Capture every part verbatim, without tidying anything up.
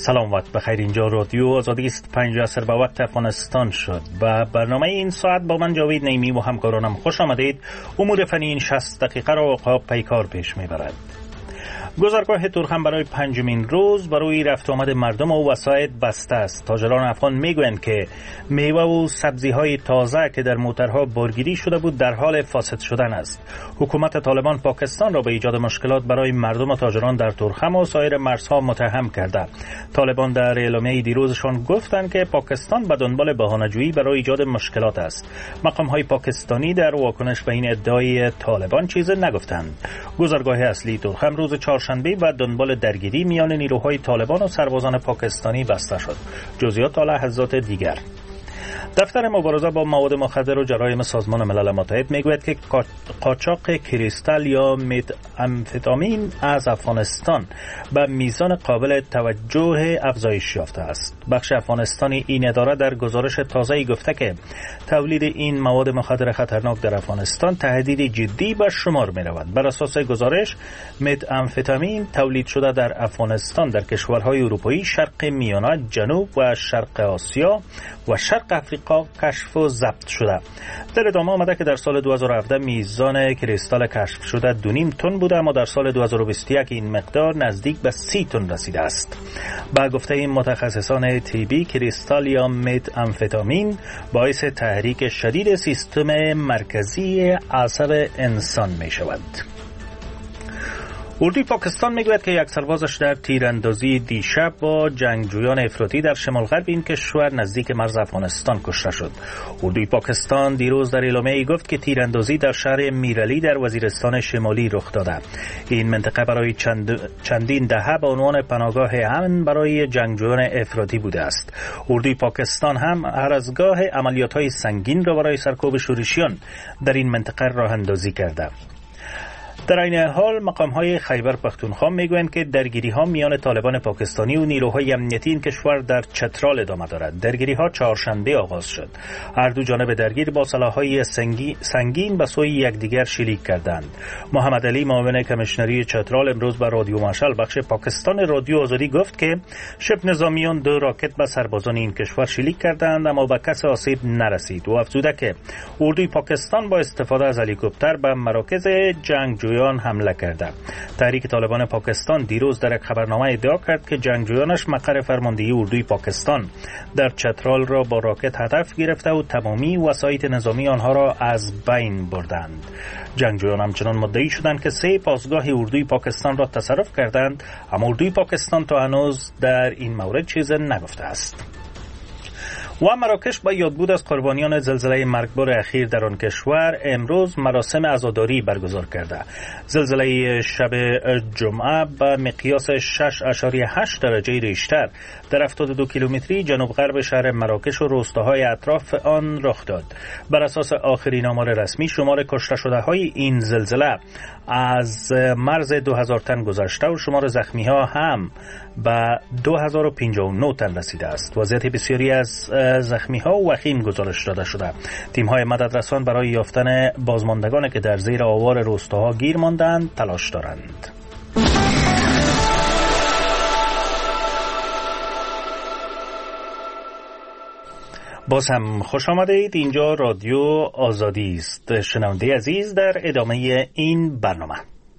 سلام وقت بخیر. اینجا رادیو آزادی است. پنج عصر به وقت افغانستان شد و برنامه این ساعت با من جاوید نعیمی و همکارانم خوش آمدید. امور فنی این شصت دقیقه را عقاب پیکار پیش میبرد. گذرگاه تورخم برای پنجمین روز برای رفت آمد مردم و وسایط بسته است. تاجران افغان میگویند که میوه و سبزی های تازه که در موترها بارگیری شده بود در حال فاسد شدن است. حکومت طالبان پاکستان را به ایجاد مشکلات برای مردم و تاجران در تورخم و سایر مرزها متهم کرده. طالبان در اعلامیه دیروزشان گفتند که پاکستان به دنبال بهانه‌جویی برای ایجاد مشکلات است. مقام های پاکستانی در واکنش به این ادعای طالبان چیزی نگفتند. گذرگاه اصلی تورخم روز چهارشنبه و دنبال درگیری میان نیروهای طالبان و سربازان پاکستانی بسته شد. جزئیات تا لحظات دیگر. دفتر مبارزه با مواد مخدر و جرایم سازمان ملل متحد میگوید که قاچاق کریستال یا متامفتامین از افغانستان به میزان قابل توجه افزایش یافته است. بخش افغانستانی این اداره در گزارش تازه‌ای گفته که تولید این مواد مخدر خطرناک در افغانستان تهدید جدی به شمار می رود. بر اساس گزارش، متامفتامین تولید شده در افغانستان در کشورهای اروپایی، شرق میانه، جنوب و شرق آسیا و شرق افریقا کشف و ضبط شده. در ادامه آمده که در سال دو هزار و هفده میزان کریستال کشف شده دو نیم تن بوده، اما در سال دو هزار و بیست و یک این مقدار نزدیک به سی تن رسیده است. با گفته این متخصصان طبی، کریستال یا متامفتامین باعث تحریک شدید سیستم مرکزی اعصاب انسان می شود. اردوی پاکستان میگوید که یک سربازش در تیراندازی دیشب با جنگجویان افراطی در شمال غرب این کشور نزدیک مرز افغانستان کشته شد. اردوی پاکستان دیروز در اعلامیه‌ای گفت که تیراندازی در شهر میرعلی در وزیرستان شمالی رخ داده. این منطقه برای چند چندین دهه به عنوان پناهگاه امن برای جنگجویان افراطی بوده است. اردوی پاکستان هم هر از گاه عملیات‌های سنگین را برای سرکوب شورشیان در این منطقه راه اندازی کرده. در این حال مقام‌های خیبر پختونخوا میگویند که درگیری‌ها میان طالبان پاکستانی و نیروهای امنیتی این کشور در چترال ادامه دارد. درگیری‌ها چهارشنبه آغاز شد. هر دو جانب درگیر با سلاح‌های سنگین به سوی یکدیگر شلیک کردند. محمد علی معاون کمیشنری چترال امروز به رادیو مشعل بخش پاکستان رادیو آزادی گفت که شب نظامیان دو راکت به سربازان این کشور شلیک کردند اما به کسی آسیب نرسید و افزوده که اردوی پاکستان با استفاده از هلیکوپتر به مراکز جنگجویان حمله کرده. تحریک طالبان پاکستان دیروز در یک خبرنامه ادعا کرد که جنگجویانش مقر فرماندهی اردوی پاکستان در چترال را با راکت هدف گرفته و تمامی وسایط نظامی آنها را از بین بردند. جنگجویان همچنان مدعی شدند که سه پاسگاه اردوی پاکستان را تصرف کردند، اما اردوی پاکستان تا هنوز در این مورد چیزی نگفته است. و مراکش با یادبود از قربانیان زلزله مرگبار اخیر در آن کشور امروز مراسم عزاداری برگزار کرده. زلزله شب جمعه به مقیاس شش اشاریه هشت درجه ریشتر در هفتاد و دو کیلومتری جنوب غرب شهر مراکش و روستاهای اطراف آن رخ داد. بر اساس آخرین آمار رسمی شمار کشته شده های این زلزله از مرز دو هزار تن گذشته و شمار زخمی ها هم به دو هزار و پنجاه و نه تن رسیده است. وضعیت بسیاری از زخمی ها وخیم گزارش داده شده. تیم های مددرسان برای یافتن بازماندگانی که در زیر آوار روستاها گیر ماندند تلاش دارند. باز هم خوش آمدید. اینجا رادیو آزادی است. شنونده عزیز، در ادامه این برنامه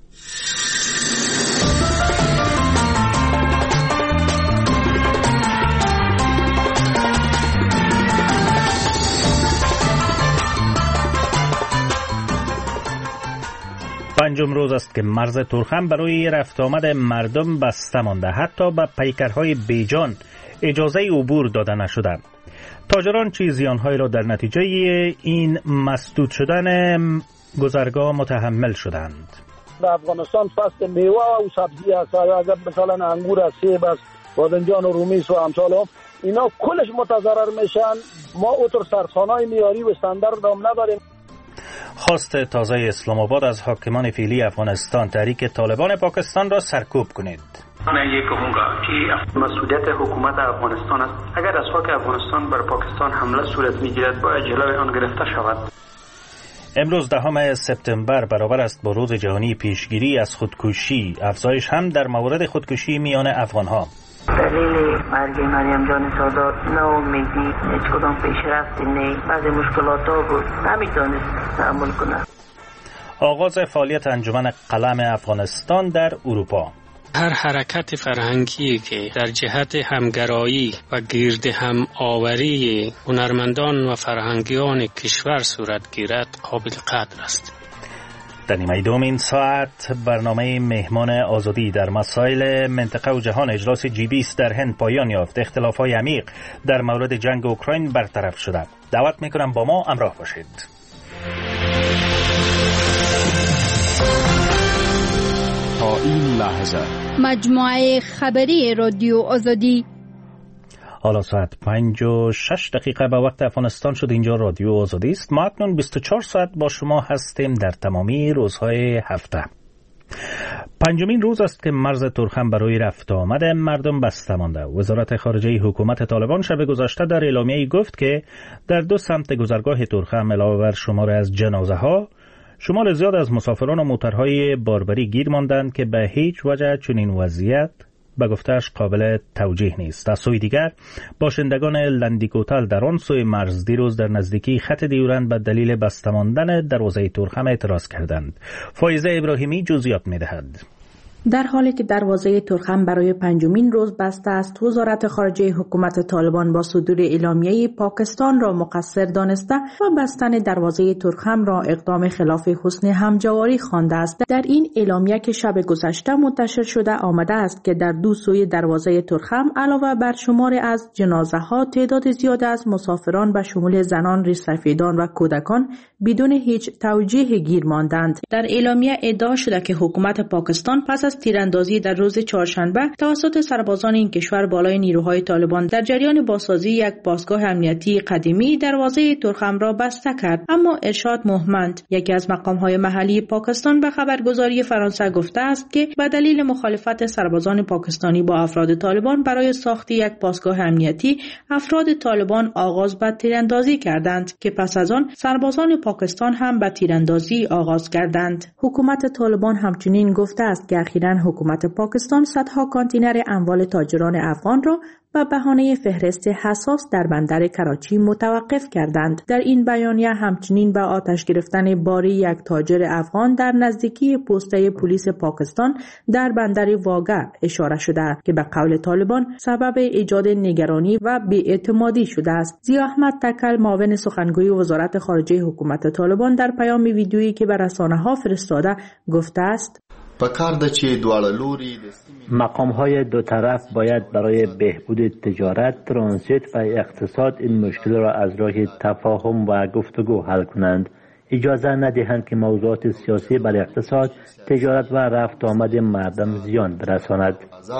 پنجم روز است که مرز تورخم برای رفت آمد مردم بسته مانده. حتی به پیکرهای بیجان اجازه عبور داده نشده. تاجران چه زیان‌هایی را در نتیجه این مسدود شدن گذرگاه متحمل شدند؟ در افغانستان فصل میوه و سبزی است. اگر مثلا انگور است، سیب است، بادنجان و رومیس و امثال هم اینا کلش متضرر میشن. ما اوتر سرخانه‌های معیاری و استاندارد هم نداریم. خواست تازه اسلام آباد از حاکمان فعلی افغانستان تحریک طالبان پاکستان را سرکوب کنید. من یہ کہوں گا که مسئولیت حکومت افغانستان است. اگر از خاک افغانستان بر پاکستان حمله صورت میگیرد باید جلوی آن گرفته شود. امروز دهم سپتامبر برابر است با روز جهانی پیشگیری از خودکشی. افزایش هم در مورد خودکشی میان افغانها. دلیل مرگ مریم جان سادات ناامیدی، هیچ کدام پیشرفتی نی، بعضی مشکلات ها بود، نمیتونست تحمل کنه. آغاز فعالیت انجمن قلم افغانستان در اروپا. هر حرکت فرهنگی که در جهت همگرایی و گرد هم آوری هنرمندان و فرهنگیان کشور صورت گیرد قابل قدر است. در نیمه دوم این ساعت برنامه مهمان آزادی در مسائل منطقه و جهان اجلاس جی بیست در هند پایان یافت. اختلاف‌های عمیق در مورد جنگ اوکراین برطرف شده. دعوت میکنم با ما همراه باشید. تا این لحظه مجموعه خبری رادیو آزادی. حالا ساعت پنج و شش دقیقه به وقت افغانستان شد. اینجا رادیو آزادی است. ما اکنون بیست و چهار ساعت با شما هستیم در تمامی روزهای هفته. پنجمین روز است که مرز ترخم برای رفت آمد مردم بسته مانده. وزارت خارجه حکومت طالبان شب گذشته در اعلامیه‌ای گفت که در دو سمت گذرگاه ترخم علاوه بر شمار از جنازه ها، شمار زیاد از مسافران و موترهای باربری گیر ماندند که به هیچ وجه چنین وضعیت به گفته‌اش قابل توجیه نیست. از سوی دیگر باشندگان لندیکوتل در آن سوی مرز دیروز در نزدیکی خط دیورند به دلیل بسته ماندن دروازه ترخم اعتراض کردند. فایزه ابراهیمی جزئیات می‌دهد. در حالی که دروازه ترخم برای پنجمین روز بسته است، وزارت خارجه حکومت طالبان با صدور اعلامیه پاکستان را مقصر دانسته و بستن دروازه ترخم را اقدام خلاف حسن همجواری خوانده است. در این اعلامیه که شب گذشته منتشر شده آمده است که در دو سوی دروازه ترخم علاوه بر شمار از جنازه ها، تعداد زیاد از مسافران به شمول زنان، ریش‌سفیدان و کودکان بدون هیچ توجیه گیر ماندند. در اعلامیه ادعا شده که حکومت پاکستان پس از تیراندازی در روز چهارشنبه توسط سربازان این کشور بالای نیروهای طالبان در جریان بازسازی یک پاسگاه امنیتی قدیمی دروازه ترخم را بسته کرد. اما ارشاد موهمند، یکی از مقام‌های محلی پاکستان، به خبرگزاری فرانسه گفته است که به دلیل مخالفت سربازان پاکستانی با افراد طالبان برای ساخت یک پاسگاه امنیتی، افراد طالبان آغاز به تیراندازی کردند که پس از آن سربازان پاکستان هم به تیراندازی آغاز کردند. حکومت طالبان همچنین گفته است که اخیراً حکومت پاکستان صدها کانتینر اموال تاجران افغان را به بهانه فهرست حساس در بندر کراچی متوقف کردند. در این بیانیه همچنین به آتش گرفتن باری یک تاجر افغان در نزدیکی پسته پلیس پاکستان در بندر واگه اشاره شده که به قول طالبان سبب ایجاد نگرانی و بی‌اعتمادی شده است. ضیا احمد تکل، معاون سخنگوی وزارت خارجه حکومت طالبان، در پیام ویدیویی که به رسانه‌ها فرستاده گفته است: مقام‌های دو طرف باید برای بهبود تجارت، ترانزیت و اقتصاد این مشکل را از راه تفاهم و گفتگو حل کنند. اجازه ندهند که موضوعات سیاسی بر اقتصاد، تجارت و رفت آمد مردم زیان برساند.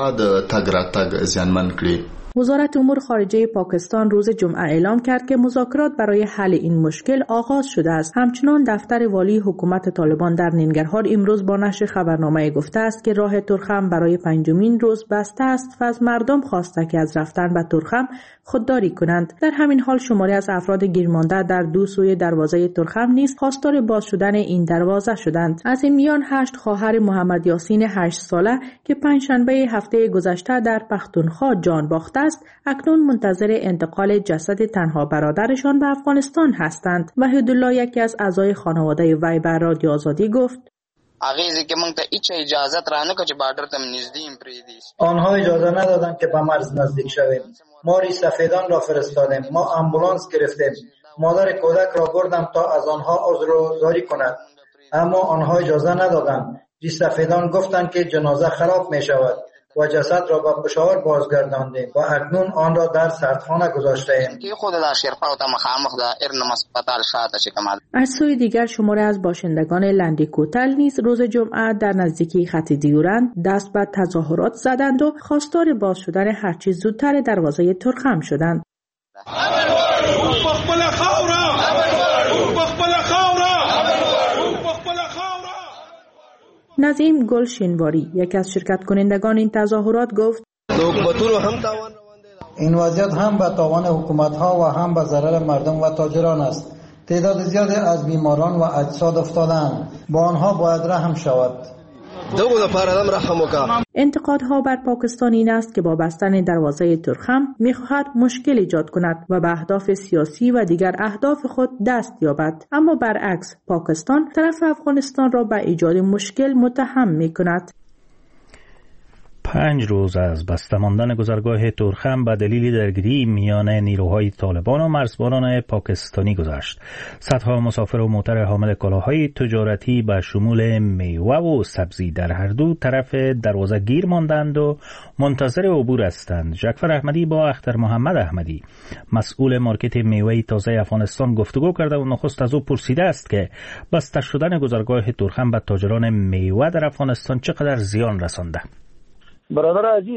وزارت امور خارجه پاکستان روز جمعه اعلام کرد که مذاکرات برای حل این مشکل آغاز شده است. همچنان دفتر والی حکومت طالبان در ننگرهار امروز با نشر خبرنامه گفته است که راه ترخم برای پنجمین روز بسته است و از مردم خواسته که از رفتن به ترخم خودداری کنند. در همین حال شماری از افراد گیرمانده در دو سوی دروازه ترخم نیز خواستار باز شدن این دروازه شدند. از این میان هشت خواهر محمد یاسین هشت ساله که پنجشنبه هفته گذشته در پختونخوا جان باخته است، اکنون منتظر انتقال جسد تنها برادرشان به افغانستان هستند. وحیدالله، یکی از اعضای خانواده وی، به رادیو آزادی گفت: اغیزی که مونږ ته هیڅ اجازه رانه که چې بارډر ته نږدې پریدي. آنها اجازه ندادند که به مرز نزدیک شویم. ما ریش‌سفیدان را فرستادیم. ما امبولانس گرفتیم. مادر کودک را بردم تا از آنها عذرگزاری کند، اما آنها اجازه ندادند. ریش‌سفیدان گفتند که جنازه خراب می شود و جسد را به پشاور بازگرداندیم و اکنون آن را در سردخانه گذاشته‌ایم. از سوی دیگر شماری از باشندگان لندیکوتل نیز روز جمعه در نزدیکی خط دیورند دست به تظاهرات زدند و خواستار باز شدن هرچی زودتر دروازه ترخم شدند. نظیم گل شینواری، یکی از شرکت کنندگان این تظاهرات، گفت: این وضعیت هم به تاوان حکومت‌ها و هم به ضرر مردم و تاجران است. تعداد زیادی از بیماران و اجساد افتادند. با آنها باید رحم شود. انتقادها بر پاکستان این است که با بستن دروازه ترخم می‌خواهد مشکل ایجاد کند و به اهداف سیاسی و دیگر اهداف خود دست یابد، اما برعکس پاکستان طرف افغانستان را به ایجاد مشکل متهم می‌کند. پنج روز از بسته ماندن گذرگاه ترخم به دلیل درگیری میان نیروهای طالبان و مرزبانان پاکستانی گذشت. صدها مسافر و موتر حامل کالاهای تجارتی به شمول میوه و سبزی در هر دو طرف دروازه گیر ماندند و منتظر عبور هستند. جعفر احمدی با اختر محمد احمدی مسئول مارکت میوه تازه افغانستان گفتگو کرده و نخست از او پرسیده است که بسته شدن گذرگاه ترخم به تاجران میوه در افغانستان چقدر زیان رسانده. برادر عزیز،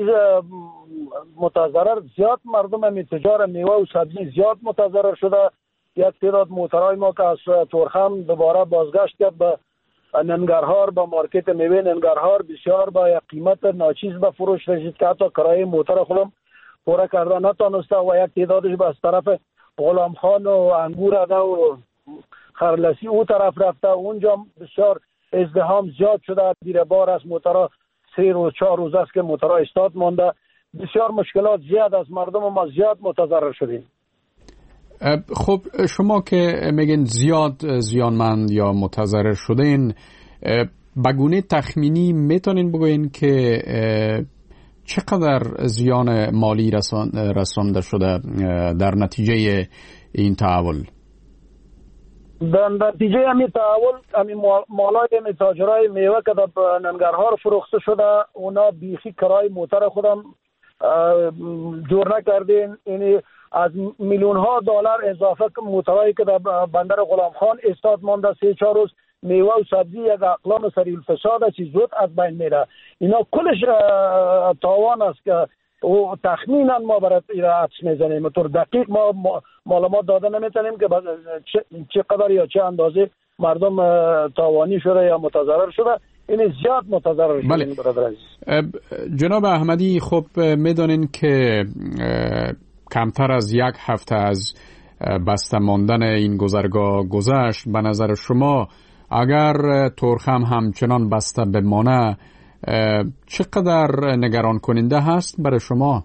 متضرر زیاد مردم هم تجار میوه و سبزی زیاد متضرر شده. یک تعداد موترهای ما که از ترخم دوباره بازگشت کرد به ننگرهار، به مارکت میوه ننگرهار، بسیار با یک قیمت ناچیز به فروش رسید که حتی کرایه موتر خودم پوره کرده نتانسته و یک تعدادش به از طرف غلام خان و انگور اده و خرلسی او طرف رفته. اونجا بسیار ازدحام زیاد شده. دیر بار از موترها سه روز چهار روز است که موترها استاد مانده. بسیار مشکلات زیاد از مردم ما زیاد متضرر شدیم. خب شما که میگین زیاد زیانمند یا متضرر شدین، بگونه تخمینی میتونین بگوین که چقدر زیان مالی رسان رسانده شده در نتیجه این تحول؟ در نتیجه همین تحول همین مالای همین تاجرای میوه که در ننگرهار فروخته شده، اونا بیخی کرای موتر خودم جور نکردین. یعنی از میلیون ها دلار اضافه موترایی که در بندر غلام خان استاد مانده سه چهار روز میوه و سبزی یک اقلام سریع الفساد چیز زود از بین میره. اینا کلش تاوان است که او تخمینا ما برای ایرا حدس میزنیم. طور دقیق ما معلومات داده نمیتونیم که چه قدر یا چه اندازه مردم تاوانی شده یا متضرر شده. این زیاد متضرر شده. بله. برادر عزیز جناب احمدی، خب میدونین که کمتر از یک هفته از بسته ماندن این گذرگاه گذشت. به نظر شما اگر ترخم همچنان بسته بمانه چقدر نگران کننده هست برای شما؟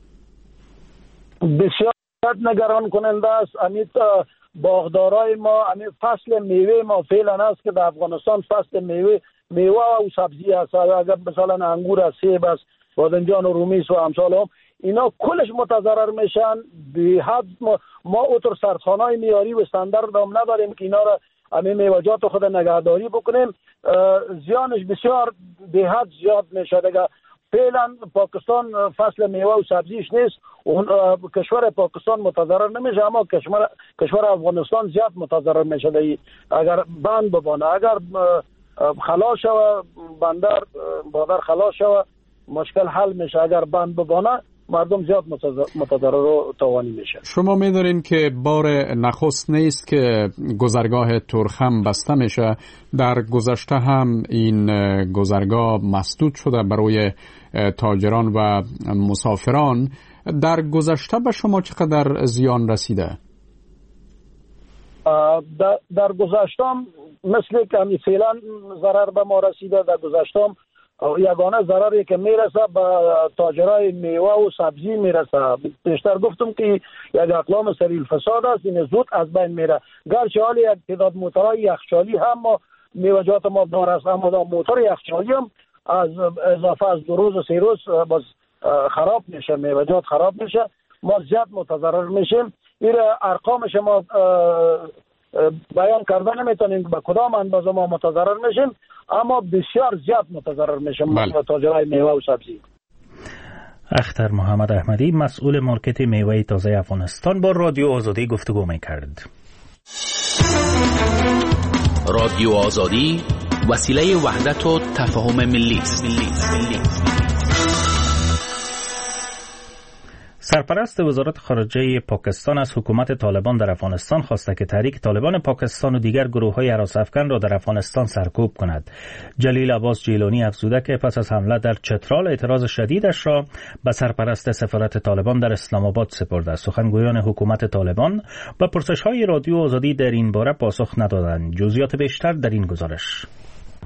بسیار نگران کننده است. امیت باغدارای ما، امیت فصل میوه ما فعلا است که در افغانستان فصل میوه میوه و سبزی است. اگر مثلا انگور است، سیب است، بادنجان و رومیس و امثال هم اینا کلش متضرر میشن. به حد ما, ما اوتر سرخانه‌های معیاری و استاندارد هم نداریم که اینا را همه میوه‌جات خود نگهداری بکنیم. زیانش بسیار به حد زیاد میشه. دیگه فعلا پاکستان فصل میوه و سبزیش نیست. اون کشور پاکستان متضرر نمیشه، اما کشور کشور افغانستان زیاد متضرر میشه. اگر بند ببانه، اگر خلاص شوه بندر بادر خلاص شوه مشکل حل میشه. اگر بند ببانه مردم زیاد متضرر و تاوانی میشه. شما میدونین که بار نخست نیست که گذرگاه ترخم بسته میشه. در گذشته هم این گذرگاه مسدود شده برای تاجران و مسافران. در گذشته به شما چقدر زیان رسیده؟ در, در گذشته هم مثل که همی فعلا ضرر به ما رسیده. در گذشته هم یگانه ضرری که میرسه به تاجرای میوه و سبزی میرسه. بیشتر گفتم که یک اقلام سریع الفساد است، این زود از بین میره. گرچه حالی یک تعداد موترهای یخچالی هم ما میوه‌جات ما دارست، اما موتر یخچالی هم از اضافه از دو روز و سه روز باز خراب میشه، میوه‌جات خراب میشه. ما زیاد متضرر میشیم. این ارقامش ما بیان کردن نمیتونیم به کدام اندازه ما متضرر میشیم، اما بسیار زیاد متضرر میشیم. بله. تاجرای میوه و سبزی. اختر محمد احمدی مسئول مارکت میوه تازه افغانستان با رادیو آزادی گفتگو میکرد. رادیو آزادی وسیله وحدت و تفاهم ملی است. سرپرست وزارت خارجه پاکستان از حکومت طالبان در افغانستان خواسته که تحریک طالبان پاکستان و دیگر گروه‌های هراس‌افکن را در افغانستان سرکوب کند. جلیل عباس جیلانی افزوده که پس از حمله در چترال اعتراض شدیدش را به سرپرست سفارت طالبان در اسلام آباد سپرده است. سخنگویان حکومت طالبان و پرسش‌های رادیو آزادی در این باره پاسخ ندادند. جزئیات بیشتر در این گزارش.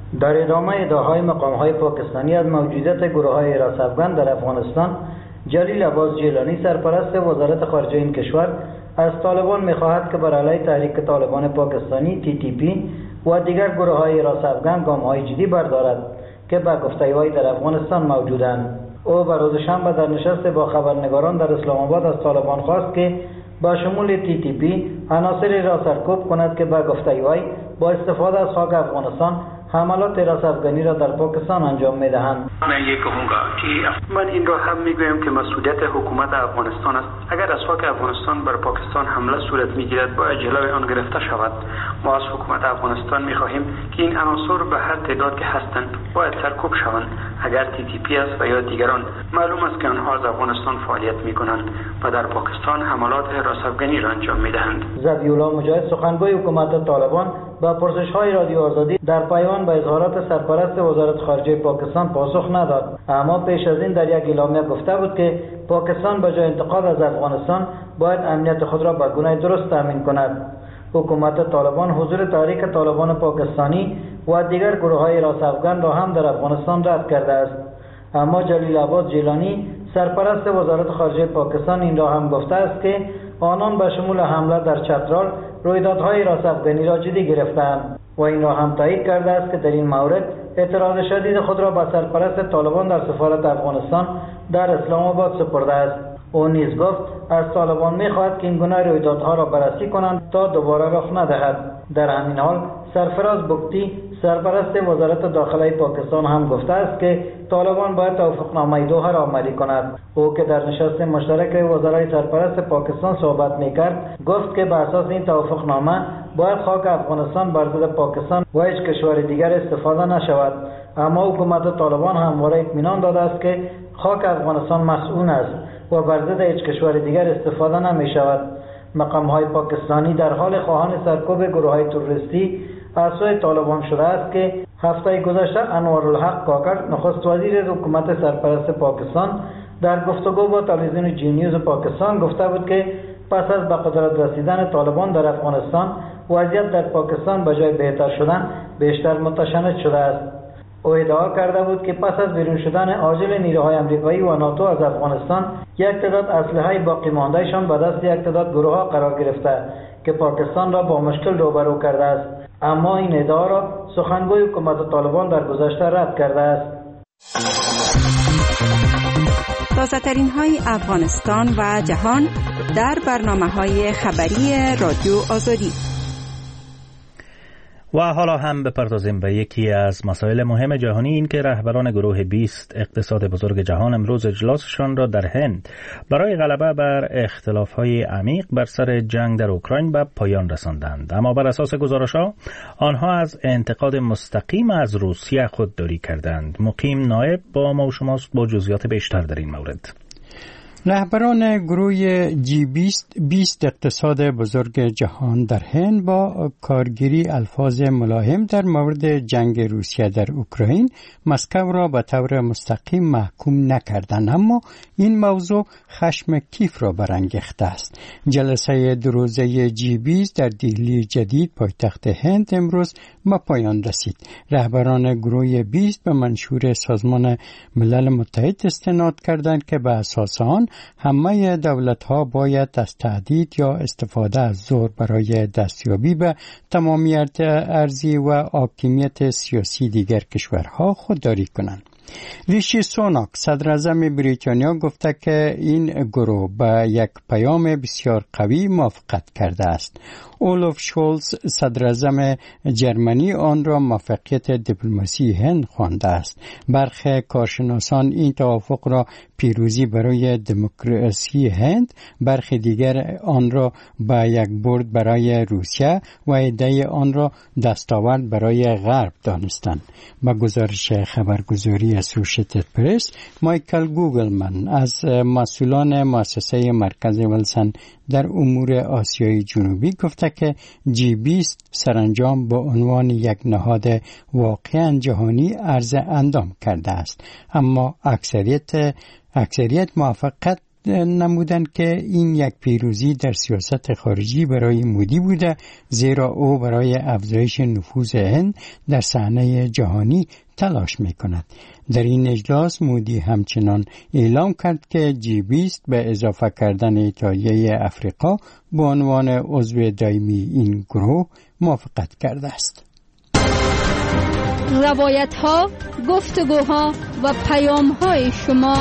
در ادامه ادعاهای مقام‌های پاکستانی از موجودیت گروه‌های حراس افغان در افغانستان، جلیل عباس جیلانی سرپرست وزارت خارجه این کشور از طالبان می‌خواهد که بر علیه تحریک طالبان پاکستانی تی تی پی و دیگر گروه‌های حراس افغان گام‌های جدی بردارد که به گفته وی در افغانستان موجودند. او بر روز شنبه در نشست با خبرنگاران در اسلام آباد از طالبان خواست که با شمول تی تی پی عناصری را سرکوب کند که به گفته وی با استفاده از خاک افغانستان حملات حراس افغانی را در پاکستان انجام می‌دهند. من یک کهونگا که من این را هم میگویم که مسئولیت حکومت افغانستان است. اگر از خاک افغانستان بر پاکستان حمله صورت میگیرد باید جلوی آن گرفته شود. ما از حکومت افغانستان میخواهیم که این عناصر به هر تعداد که هستند باید سرکوب شوند. اگر تی تی پی است و یا دیگران، معلوم است که آنها از افغانستان فعالیت میکنند و در پاکستان حملات حراس افغانی را انجام میدهند. ذبیح‌الله مجاهد سخنگوی حکومت طالبان با پرسش‌های رادیو آزادی در پیام به اظهارات سرپرست وزارت خارجه پاکستان پاسخ نداد، اما پیش از این در یک اعلامیه گفته بود که پاکستان به جای انتقاد از افغانستان باید امنیت خود را به گونه درست تامین کند. حکومت طالبان حضور تحریک طالبان پاکستانی و دیگر گروه‌های حراس افغان را هم در افغانستان رد کرده است، اما جلیل عباس جیلانی سرپرست وزارت خارجه پاکستان این را هم گفته است که آنان به شمول حمله در چترال رویدادهای حراس افغانی را جدی گرفتند و این را هم تایید کرده است که در این مورد اعتراض شدید خود را به سرپرست طالبان در سفارت افغانستان در اسلام آباد سپرده است. او نیز گفت از طالبان می‌خواهد که این گونه رویدادها را بررسی کنند تا دوباره رخ ندهد. در همین حال سرفراز بگتی سرپرست وزارت داخله پاکستان هم گفته است که طالبان باید توافقنامه دوحه را عملی کند. او که در نشست مشترک وزرای سرپرست پاکستان صحبت می‌کرد گفت که بر اساس این توافقنامه باید خاک افغانستان بر ضد پاکستان و هیچ کشور دیگر استفاده نشود، اما حکومت طالبان همواره اطمینان داده است که خاک افغانستان مسئول است و بر ضد هیچ کشور دیگر استفاده نمی شود. مقام‌های پاکستانی در حال خواهان سرکوب گروه‌های تروریستی از سوی طالبان شده است که هفته گذشته انوارالحق کاکر نخست وزیر حکومت سرپرست پاکستان در گفتگو با تلویزیون جی نیوز پاکستان گفته بود که پس از به قدرت رسیدن طالبان در افغانستان وضعیت در پاکستان به جای بهتر شدن بیشتر متشنج شده است. او ادعا کرده بود که پس از بیرون شدن عاجل نیروهای آمریکایی و ناتو از افغانستان یک تعداد اسلحه باقی ماندهشان به دست یک تعداد گروه‌ها قرار گرفته که پاکستان را با مشکل روبرو کرده است، اما این ادعا را سخنگوی حکومت طالبان در گذشته رد کرده است. تازه‌ترین های افغانستان و جهان در برنامه‌های خبری رادیو آزادی. و حالا هم بپردازیم به یکی از مسائل مهم جهانی، این که رهبران گروه بیست اقتصاد بزرگ جهان امروز اجلاسشان را در هند برای غلبه بر اختلاف‌های عمیق بر سر جنگ در اوکراین به پایان رساندند. اما بر اساس گزارش‌ها آنها از انتقاد مستقیم از روسیه خودداری کردند. مقیم نایب با ما و شماست با جزئیات بیشتر در این مورد. رهبران گروه جی بیست بیست اقتصاد بزرگ جهان در هند با کارگیری الفاظ ملایم در مورد جنگ روسیه در اوکراین مسکو را به طور مستقیم محکوم نکردند، اما این موضوع خشم کیف را برانگیخته است. جلسه دو روزه جی بیست در دهلی جدید پایتخت هند امروز به پایان رسید. رهبران گروه بیست به منشور سازمان ملل متحد استناد کردند که به اساس آن همه دولت‌ها باید از تهدید یا استفاده از زور برای دستیابی به تمامیت ارضی و حاکمیت سیاسی دیگر کشورها خودداری کنند. ریشی سوناک صدر اعظم بریتانیا گفته که این گروه به یک پیام بسیار قوی موافقت کرده است. اولوف شولز صدر اعظم جرمنی آن را موفقیت دیپلماسی هند خوانده است. برخی کارشناسان این توافق را پیروزی برای دموکراسی هند، برخی دیگر آن را به یک برد برای روسیه و عده‌ای آن را دستاورد برای غرب دانستند. با گزارش خبرگزاری اسوشیتد پرس، مایکل گوگلمن از مسئولان مؤسسه مرکز ولسن در امور آسیای جنوبی گفته که جی بیست سرانجام به عنوان یک نهاد واقعاً جهانی عرض اندام کرده است، اما اکثریت اکثریت موافقت نمودند که این یک پیروزی در سیاست خارجی برای مودی بوده، زیرا او برای افزایش نفوذ هند در صحنه جهانی تلاش می کند. در این اجلاس مودی همچنان اعلام کرد که جی بیست به اضافه کردن ایتالیای افریقا به عنوان عضو دائمی این گروه موافقت کرده است. روایت ها، گفتگوها و پیام های شما.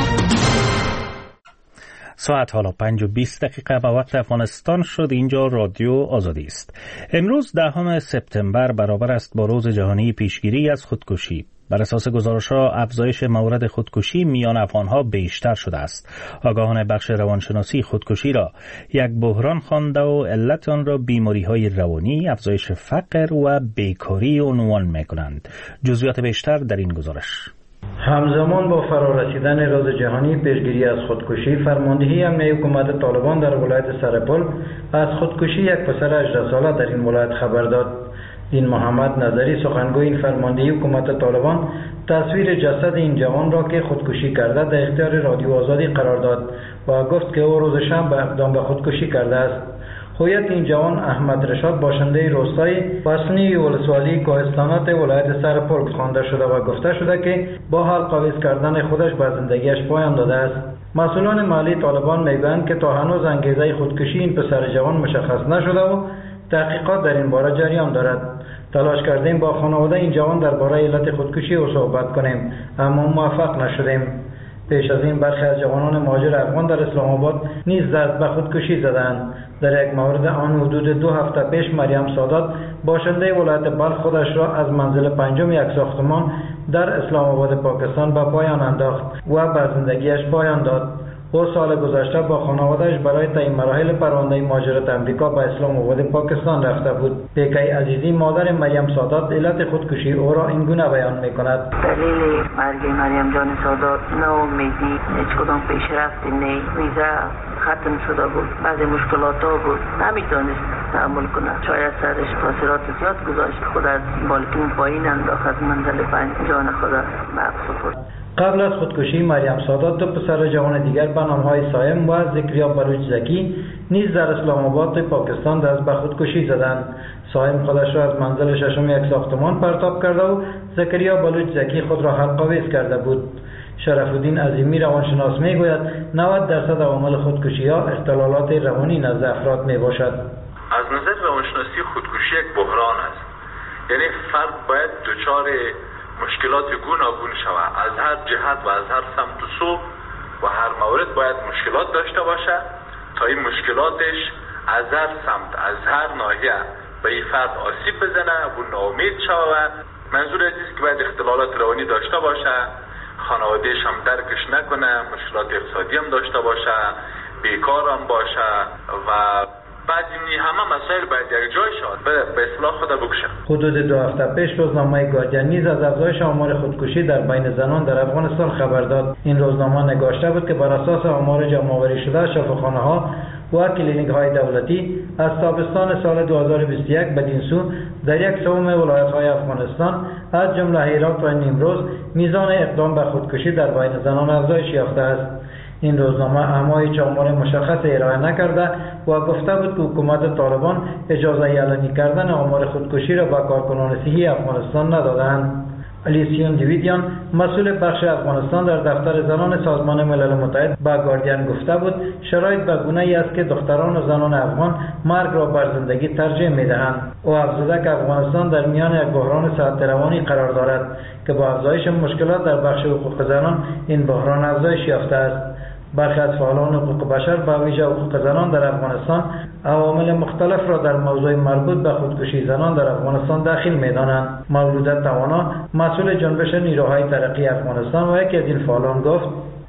ساعت حالا پنج و بیست دقیقه به وقت افغانستان شد. اینجا رادیو آزادی است. امروز دهم سپتامبر برابر است با روز جهانی پیشگیری از خودکشی. بر اساس گزارش‌ها افزایش مورد خودکشی میان افغان‌ها بیشتر شده است. آگاهان بخش روانشناسی خودکشی را یک بحران خوانده و علت آن را بیماری‌های روانی، افزایش فقر و بیکاری عنوان می‌کنند. جزئیات بیشتر در این گزارش. همزمان با فرارسیدن روز جهانی پیشگیری از خودکشی، فرماندهی امنیتی حکومت طالبان در ولایت سرپل از خودکشی یک پسر هجده ساله در این ولایت خبر داد. دین محمد نظری سخنگوی این فرماندهی حکومت طالبان تصویر جسد این جوان را که خودکشی کرده در اختیار رادیو آزادی قرار داد و گفت که او روز شنبه اقدام به خودکشی کرده است. هویت این جوان احمد رشاد باشنده روستای پسنی ولسوالی کوهستانات ولایت سرپل خوانده شده و گفته شده که با حلق‌آویز کردن خودش به زندگیش پایان داده است. مسئولان محلی طالبان میگویند که تا هنوز انگیزه خودکشی این پسر جوان مشخص نشده و تحقیقات در این باره جریان دارد. تلاش کردیم با خانواده این جوان درباره علت خودکشی او صحبت کنیم، اما موفق نشدیم. پیش از این برخی از جوانان مهاجر افغان در اسلام آباد نیز دست به خودکشی زدند. در یک مورد آن حدود دو هفته پیش مریم سادات باشنده ولایت بلخ خودش را از منزل پنجم یک ساختمان در اسلام آباد پاکستان به پایان انداخت و به زندگیش پایان داد. او سال گذشته با خانواده‌اش برای طی مراحل پرونده مهاجرت امریکا به اسلام آباد پاکستان رفته بود. پیکی عزیزی مادر مریم سادات علت خودکشی او را این گونه بیان می‌کند. دلیل مرگ مریم جان سادات ناامیدی، هیچ کدام پیشرفتی نه، ویزا ختم شده بود، بعضی مشکلات ها بود، نمیتونست تحمل کنه. شاید سرش تاثیرات زیاد گذاشت، خود از بالکن پایین انداخت، از منزل پنج جان خود محو سپرد. قبل از خودکشی مریم سادات دو پسر جوان دیگر به نام‌های سایم و ذکریا بلوچ زکی نیز در اسلام آباد پاکستان دست به خودکشی زدند. سایم خودش را از منزل ششم یک ساختمان پرتاب کرده و ذکریا بلوچ زکی خود را حلق‌آویز کرده بود. شرف الدین عظیمی روانشناس میگوید نود درصد عوامل خودکشی‌ها اختلالات روانی نزد افراد میباشد. از نظر روانشناسی خودکشی یک بحران است. یعنی فرد باید دچار مشکلات گوناگون شود، از هر جهت و از هر سمت و سو و هر مورد باید مشکلات داشته باشد تا این مشکلاتش از هر سمت از هر ناحیه به این فرد آسیب بزنه و ناامید شود. منظور از است که باید اختلالات روانی داشته باشه، خانوادهش هم درکش نکنه، مشکلات اقتصادی هم داشته باشه، بیکار هم باشه و بعد این همه مسائل باید یک جای شد به اصلاح خود بکشه. حدود دو هفته پیش روزنامه گاردین نیز از افزایش آمار خودکشی در بین زنان در افغانستان خبر داد. این روزنامه نگاشته بود که بر اساس آمار جمع‌آوری شده شفاخانه‌ها و کلینیک‌های دولتی از تابستان سال دو هزار و بیست و یک بدین سو در یک سوم ولایت‌های افغانستان از جمله هرات و نیمروز میزان اقدام به خودکشی در بین زنان افزایش یافته است. این روزنامه اما هیچ آمار مشخص ارائه نکرده و گفته بود که حکومت طالبان اجازه علنی کردن آمار خودکشی را به کارکنان صحی افغانستان ندادند. الیسیون دیویدیان مسئول بخش افغانستان در دفتر زنان سازمان ملل متحد به گاردین گفته بود شرایط به گونه‌ای است که دختران و زنان افغان مرگ را بر زندگی ترجیح می‌دهند. او افزوده که افغانستان در میان یک بحران صحت روانی قرار دارد که با افزایش مشکلات در بخش حقوق زنان این بحران افزایش یافته است. برخی از فعالان حقوق بشر به ویژه حقوق زنان در افغانستان عوامل مختلف را در موضوع مربوط به خودکشی زنان در افغانستان داخل می‌دانند. مولوده توانا مسئول جنبش نیروهای ترقی افغانستان و یکی از این فعالان گفت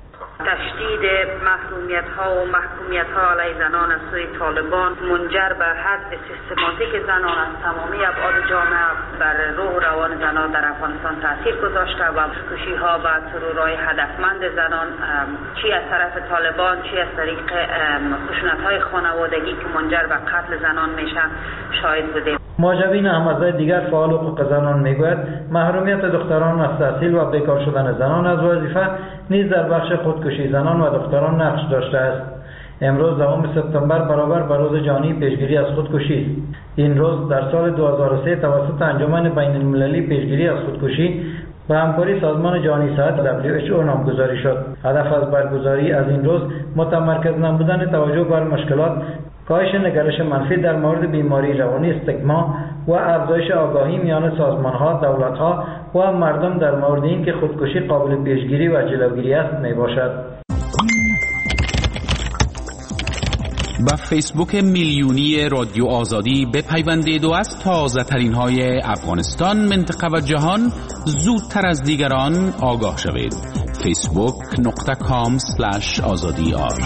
تشدید محرومیت ها و محکومیت ها علیه زنان از سوی طالبان منجر به حذف سیستماتیک زنان از تمامی ابعاد جامعه بر روح و روان زنان در افغانستان تاثیر گذاشته و خودکشی ها و ترورهای هدفمند زنان چی از طرف طالبان چی از طریق خشونت های خانوادگی که منجر به قتل زنان میشن شاهد بودیم. ماجبین احمدزاده دیگر فعال حقوق زنان میگوید محرومیت دختران از تحصیل و بیکار شدن زنان از وظیفه نیز در بخش خودکشی زنان و دختران نقش داشته است. امروز دهم سپتامبر برابر با روز جهانی پیشگیری از خودکشی است. این روز در سال دو هزار و سه توسط انجمن بین المللی پیشگیری از خودکشی و همکاری سازمان جهانی صحت دبلیو اچ او نامگذاری شد. هدف از برگزاری از این روز متمرکز نمودن توجه بر مشکلات، کاهش نگرش منفی در مورد بیماری روانی استیگما و افزایش آگاهی میان سازمان‌ها، دولت‌ها و مردم در مورد اینکه خودکشی قابل پیشگیری و جلوگیری است میباشد. با فیسبوک میلیونی رادیو آزادی بپیوندید و از تازه ترین های افغانستان، منطقه و جهان زودتر از دیگران آگاه شوید. فیسبوک نقطه کام سلش آزادی آر.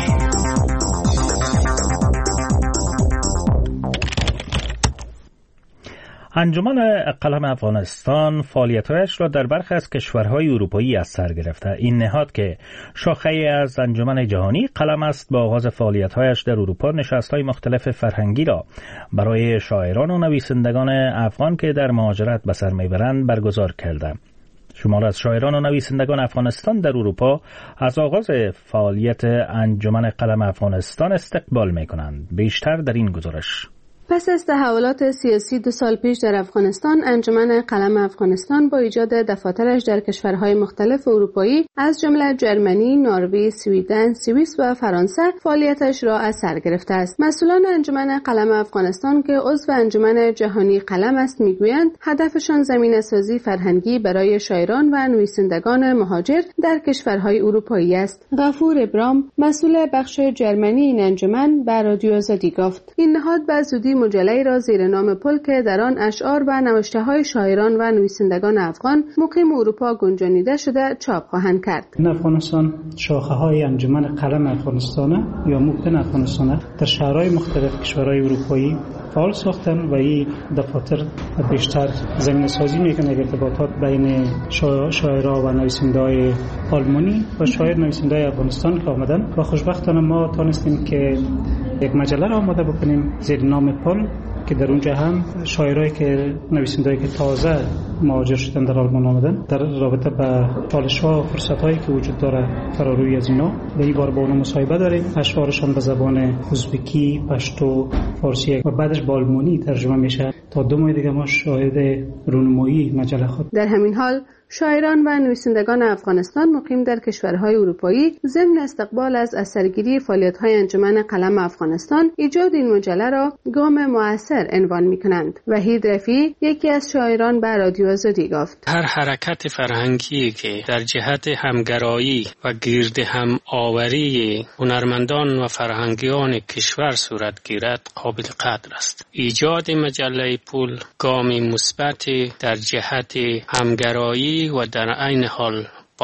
انجمن قلم افغانستان فعالیت‌هایش را در برخی از کشورهای اروپایی از سر گرفته. این نهاد که شاخه‌ای از انجمن جهانی قلم است، با آغاز فعالیت‌هایش در اروپا نشست‌های مختلف فرهنگی را برای شاعران و نویسندگان افغان که در مهاجرت به سر می‌برند برگزار کرده. شمار از شاعران و نویسندگان افغانستان در اروپا از آغاز فعالیت انجمن قلم افغانستان استقبال می‌کنند. بیشتر در این گزارش. پس از تحولات سیاسی دو سال پیش در افغانستان، انجمن قلم افغانستان با ایجاد دفاترش در کشورهای مختلف اروپایی از جمله جرمنی، نروژ، سوئیدن، سوئیس و فرانسه فعالیتش را از سر گرفته است. مسئولان انجمن قلم افغانستان که عضو انجمن جهانی قلم است میگویند هدفشان زمینه‌سازی فرهنگی برای شاعران و نویسندگان مهاجر در کشورهای اروپایی است. غفور ابرام، مسئول بخش جرمنی این انجمن، به رادیو آزادی گفت این نهاد به زودی مجله‌ای را زیر نام پل که در آن اشعار و نوشته‌های شاعران و نویسندگان افغان مقیم اروپا گنجانیده شده چاپ خواهند کرد. این افغانستان شاخه‌های انجمن قلم افغانستان یا ممکن افغانستان در شهرهای مختلف کشورهای اروپایی فعال ساختن و این دفاتر بیشتر زمینه‌سازی می‌کنه ارتباطات بین شاعرها و نویسنده‌های آلمانی و شاعر نویسنده‌های افغانستان که آمدن و خوشبختانه ما تونستیم که یک مجله را آماده بکنیم زیر نام پل که در اونجا هم شاعرایی که نویسنده‌ای که تازه مهاجر شدن در آلمان آمدن در رابطه با چالش‌ها و فرصت‌هایی که وجود داره فراروی از اینا به این بار با اونها مصاحبه داریم. اشعارشان به زبان ازبکی، پشتو، فارسی و بعدش با آلمانی ترجمه میشه. تا دو ماه دیگه ما شاهد رونمایی مجله خود. در همین حال شاعران و نویسندگان افغانستان مقیم در کشورهای اروپایی ضمن استقبال از اثرگیری فعالیت‌های انجمن قلم افغانستان ایجاد این مجله را گام مؤثر عنوان می‌کنند. وحید رفیعی یکی از شاعران به رادیو آزادی گفت هر حرکت فرهنگی که در جهت همگرایی و گرد هم آوری هنرمندان و فرهنگیان کشور صورت گیرد قابل قدر است. ایجاد مجله پول گامی مثبت در جهت همگرایی و در عین حال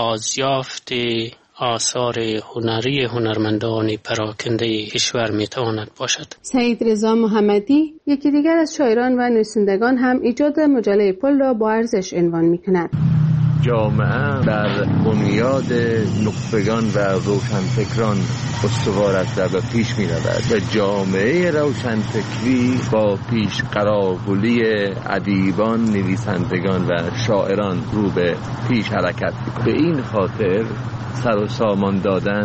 بازیافت آثار هنری هنرمندان پراکنده کشور میتواند باشد. سعید رضا محمدی یکی دیگر از شاعران و نویسندگان هم ایجاد مجله پل را با ارزش عنوان میکند. جامعه بر بنیاد نخبگان و روشنفکران استوار است و به پیش می رود و جامعه روشنفکری با پیش قراقلی ادیبان، نویسندگان و شاعران رو به پیش حرکت می‌کند. به این خاطر سر و سامان دادن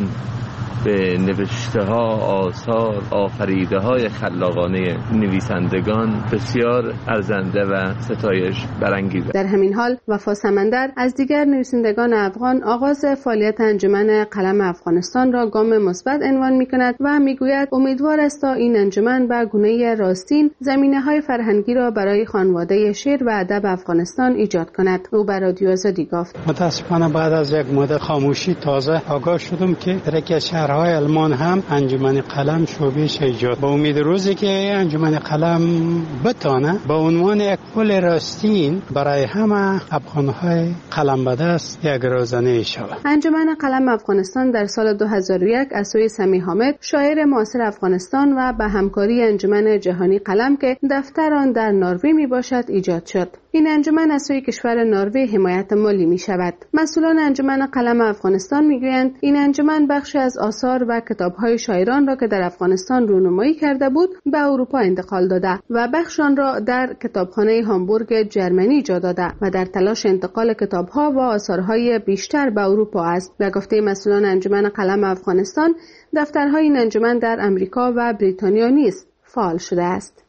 به نوشته ها، آثار، آفریده های خلاقانه نویسندگان بسیار ارزنده و ستایش برانگیز. در همین حال وفا سمندر از دیگر نویسندگان افغان آغاز فعالیت انجمن قلم افغانستان را گام مثبت عنوان می‌کند و میگوید امیدوار است تا این انجمن به گونه راستین زمینه‌های فرهنگی را برای خانواده شعر و ادب افغانستان ایجاد کند. او به رادیو آزادی گفت متاسفانه بعد از یک مدت خاموشی تازه آگاه شدم که در یک شهر های آلمان هم انجمن قلم شعبه‌اش ایجاد. با امید روزی که انجمن قلم بتونه به عنوان یک پل راستین برای همه افغان‌های قلم به دست یک روزنه شود. انجمن قلم افغانستان در سال دو هزار و یک از سوی سمیع حامد شاعر معاصر افغانستان و به همکاری انجمن جهانی قلم که دفتر آن در نروژ می باشد ایجاد شد. این انجمن از سوی کشور نروژ حمایت مالی می شود. مسئولان انجمن قلم افغانستان می گویند این انجمن بخشی از آثار و کتاب‌های شاعران را که در افغانستان رونمایی کرده بود به اروپا انتقال داده و بخشان را در کتابخانه هامبورگ جرمنی جا داده و در تلاش انتقال کتاب‌ها و آثارهای بیشتر به اروپا است. به گفته مسئولان انجمن قلم افغانستان، دفترهای این انجمن در امریکا و بریتانیا نیز فعال شده است.